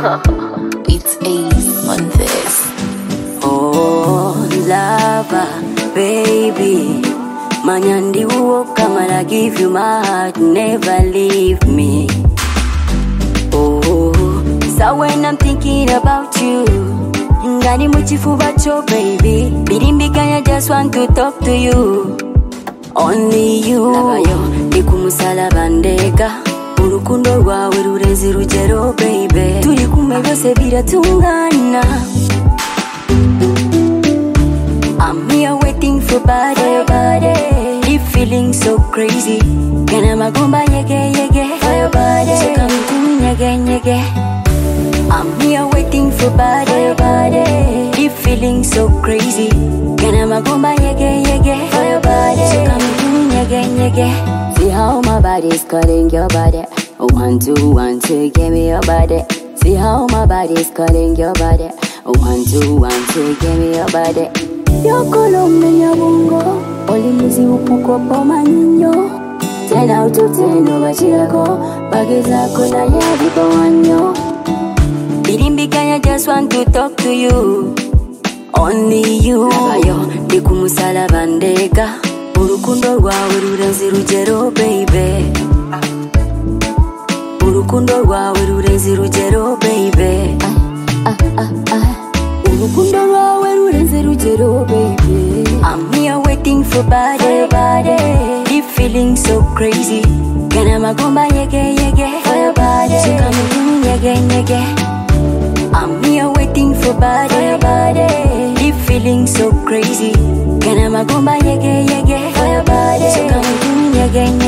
It's Ace on this. Oh, lover, baby. Manyandi uoka man, I give you my heart, never leave me. Oh, so when I'm thinking about you, ngani muchifuba cho baby. Birimbikanya, just want to talk to you. Only you. Lavayo, nikumusala bandeka. Urukundo rwawe rurenze rugero baby. Turi kumwe byose biratungana. I'm here waiting for body. Deep feeling so crazy. Kana magomba yege fire body. So come to me nyege. I'm here waiting for body. Deep feeling so crazy. Kana magomba yege fire body. So come to me nyege. See how my body's calling your body. 1, 2, 1, 2, give me your body. See how my body's calling your body. 1, 2, 1, 2, give me your body. Yo Colombe ya bungo, olimuzi upuko poma ninyo. 10 out of 10 over Chicago, bageza kola ya vipo wanyo. Birimbikanya, just want to talk to you. Only you. Lavayo, nikumusala bandeka. Urukundo rwawe rurenze rugero baby. Urukundo rwawe rurenze rugero baby. Urukundo rwawe rurenze rugero baby. I'm here waiting for body. Deep feeling so crazy. Kana magomba yege fire body. So come to me nyege. I'm here waiting for body. Deep feeling so crazy. Kana magomba yege fire body. So come to me nyege.